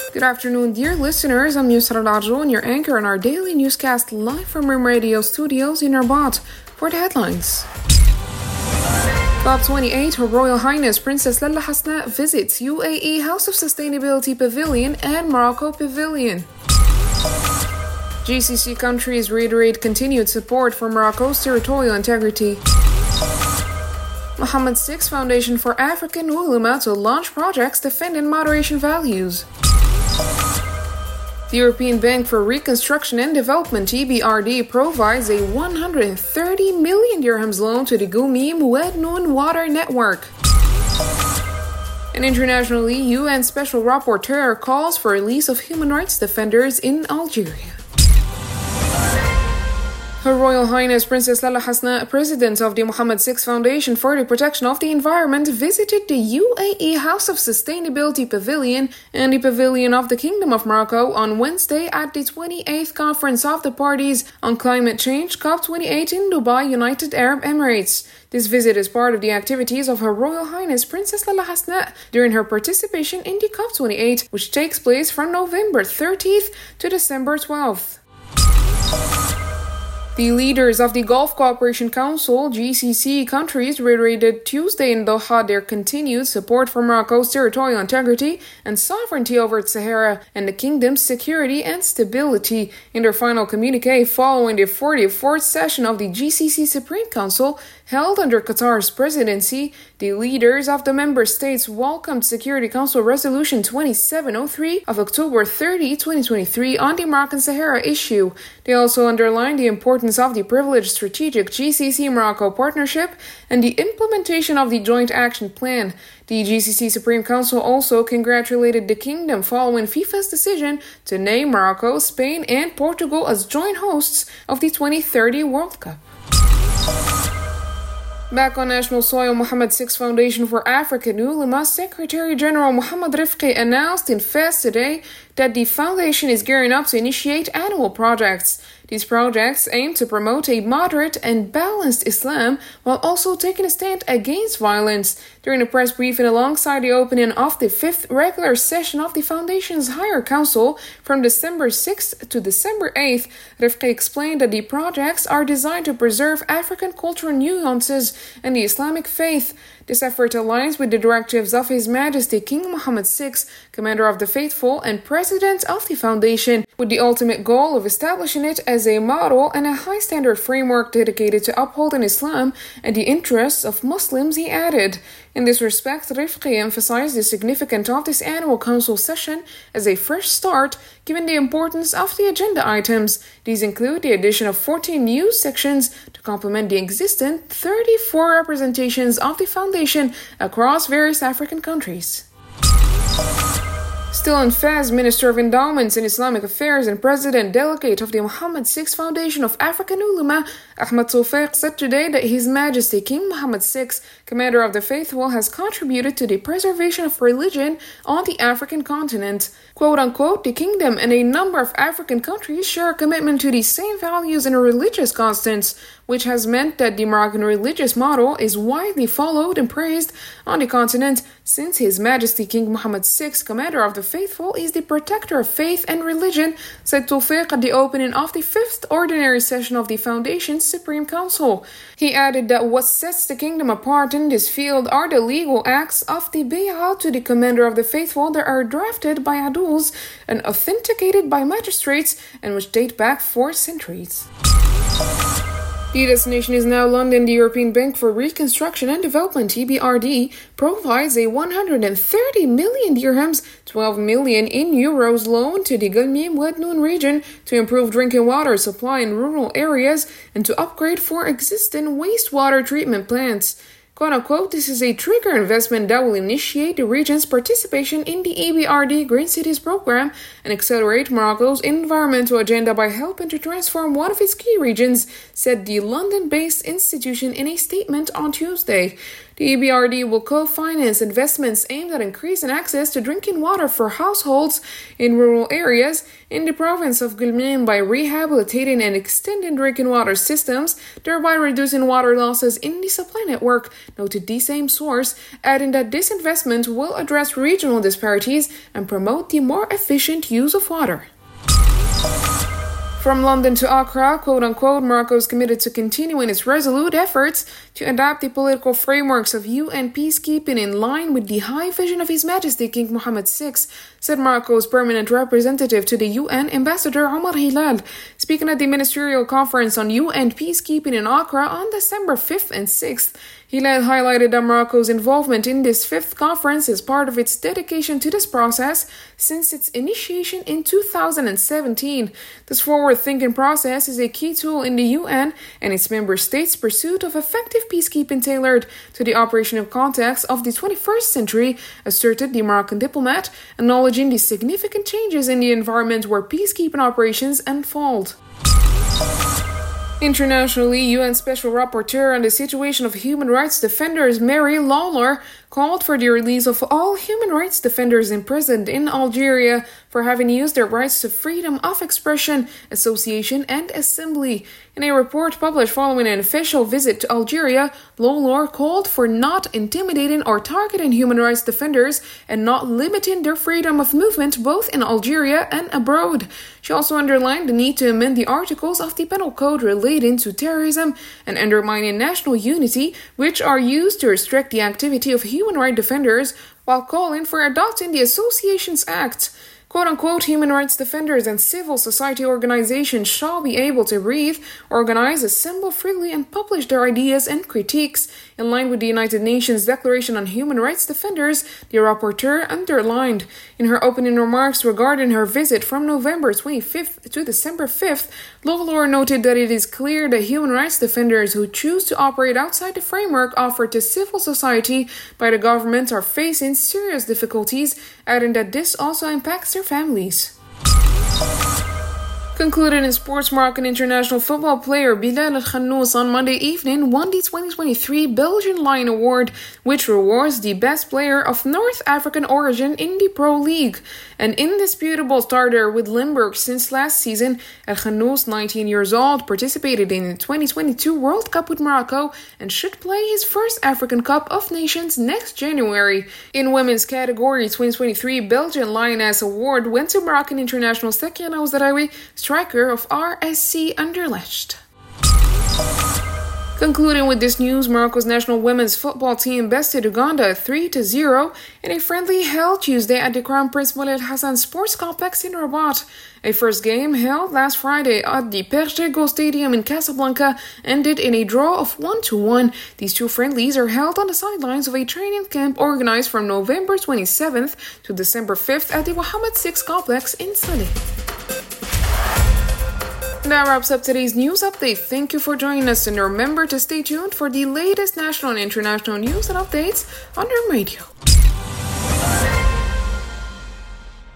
Good afternoon, dear listeners. I'm Yusra Lajo and your anchor on our daily newscast live from Rim Radio Studios in Rabat. For the headlines. COP28, Her Royal Highness Princess Lalla Hasna visits UAE House of Sustainability Pavilion and Morocco Pavilion. GCC countries reiterate continued support for Morocco's territorial integrity. Mohammed VI Foundation for African Ulama to launch projects defending moderation values. The European Bank for Reconstruction and Development, EBRD, provides a 130 million dirhams loan to the Gumi Muednoun water network. And internationally, UN Special Rapporteur calls for release of human rights defenders in Algeria. Her Royal Highness Princess Lalla Hasna, President of the Mohammed VI Foundation for the Protection of the Environment, visited the UAE House of Sustainability Pavilion and the Pavilion of the Kingdom of Morocco on Wednesday at the 28th Conference of the Parties on Climate Change, COP28 in Dubai, United Arab Emirates. This visit is part of the activities of Her Royal Highness Princess Lalla Hasna during her participation in the COP28, which takes place from November 30th to December 12th. The leaders of the Gulf Cooperation Council, GCC countries, reiterated Tuesday in Doha their continued support for Morocco's territorial integrity and sovereignty over its Sahara and the kingdom's security and stability. In their final communique following the 44th session of the GCC Supreme Council, held under Qatar's presidency, the leaders of the member states welcomed Security Council Resolution 2703 of October 30, 2023 on the Moroccan Sahara issue. They also underlined the importance of the privileged strategic GCC-Morocco partnership and the implementation of the Joint Action Plan. The GCC Supreme Council also congratulated the kingdom following FIFA's decision to name Morocco, Spain, and Portugal as joint hosts of the 2030 World Cup. Back on national soil, Mohammed VI Foundation for African Ulama Secretary General Mohammed Rifqi announced in Fez today that the foundation is gearing up to initiate annual projects. These projects aim to promote a moderate and balanced Islam while also taking a stand against violence. During a press briefing alongside the opening of the 5th regular session of the Foundation's Higher Council from December 6th to December 8th, Rifqi explained that the projects are designed to preserve African cultural nuances and the Islamic faith. This effort aligns with the directives of His Majesty King Mohammed VI, Commander of the Faithful and President of the Foundation, with the ultimate goal of establishing it as a model and a high-standard framework dedicated to upholding Islam and the interests of Muslims, he added. In this respect, Rifqi emphasized the significance of this annual council session as a fresh start, given the importance of the agenda items. These include the addition of 14 new sections to complement the existing 34 representations of the Foundation across various African countries. Still in Fez, Minister of Endowments and Islamic Affairs and President Delegate of the Mohammed VI Foundation of African Ulama, Ahmed Tawfiq, said today that His Majesty King Mohammed VI, Commander of the Faithful, has contributed to the preservation of religion on the African continent. Quote-unquote, the kingdom and a number of African countries share a commitment to the same values and religious constants, which has meant that the Moroccan religious model is widely followed and praised on the continent since His Majesty King Mohammed VI, Commander of the Faithful, is the protector of faith and religion, said Tawfiq at the opening of the 5th ordinary session of the Foundation's Supreme Council. He added that what sets the kingdom apart in this field are the legal acts of the bay'ah to the Commander of the Faithful that are drafted by aduls and authenticated by magistrates and which date back 4 centuries. The destination is now London. The European Bank for Reconstruction and Development, EBRD, provides a 130 million dirhams, 12 million in euros loan to the Gumi Muednoun region to improve drinking water supply in rural areas and to upgrade 4 existing wastewater treatment plants. Quote-unquote, this is a trigger investment that will initiate the region's participation in the EBRD Green Cities program and accelerate Morocco's environmental agenda by helping to transform one of its key regions, said the London-based institution in a statement on Tuesday. The EBRD will co-finance investments aimed at increasing access to drinking water for households in rural areas in the province of Gulmin by rehabilitating and extending drinking water systems, thereby reducing water losses in the supply network, noted the same source, adding that this investment will address regional disparities and promote the more efficient use of water. From London to Accra, quote-unquote, Morocco is committed to continuing its resolute efforts to adapt the political frameworks of UN peacekeeping in line with the high vision of His Majesty King Mohammed VI, said Morocco's permanent representative to the UN, Ambassador Omar Hilal, speaking at the Ministerial Conference on UN peacekeeping in Accra on December 5th and 6th. Hilal highlighted that Morocco's involvement in this fifth conference is part of its dedication to this process since its initiation in 2017. This forward-thinking process is a key tool in the UN and its member states' pursuit of effective peacekeeping tailored to the operational context of the 21st century, asserted the Moroccan diplomat, acknowledging the significant changes in the environment where peacekeeping operations unfold. Internationally, UN Special Rapporteur on the situation of human rights defenders Mary Lawlor called for the release of all human rights defenders imprisoned in Algeria for having used their rights to freedom of expression, association, and assembly. In a report published following an official visit to Algeria, Lawlor called for not intimidating or targeting human rights defenders and not limiting their freedom of movement both in Algeria and abroad. She also underlined the need to amend the articles of the Penal Code relating to terrorism and undermining national unity, which are used to restrict the activity of human rights defenders, while calling for adopting the Associations Act. Quote-unquote, human rights defenders and civil society organizations shall be able to breathe, organize, assemble freely, and publish their ideas and critiques. In line with the United Nations Declaration on Human Rights Defenders, the rapporteur underlined. In her opening remarks regarding her visit from November 25th to December 5th, Lawlor noted that it is clear that human rights defenders who choose to operate outside the framework offered to civil society by the government are facing serious difficulties, adding that this also impacts their families. Concluded in sports, Moroccan international football player Bilal El-Khannous on Monday evening won the 2023 Belgian Lion Award, which rewards the best player of North African origin in the Pro League. An indisputable starter with Limburg since last season, El-Khannous, 19 years old, participated in the 2022 World Cup with Morocco and should play his first African Cup of Nations next January. In women's category, 2023 Belgian Lioness Award went to Moroccan international Sekiana Ouzraoui, striker of RSC Anderlecht. Concluding with this news, Morocco's national women's football team bested Uganda 3-0 in a friendly held Tuesday at the Crown Prince Mouled Hassan Sports Complex in Rabat. A first game held last Friday at the Perchego Stadium in Casablanca ended in a draw of 1-1. These two friendlies are held on the sidelines of a training camp organized from November 27th to December 5th at the Mohammed VI complex in Saleh. That wraps up today's news update. Thank you for joining us, and remember to stay tuned for the latest national and international news and updates on our radio.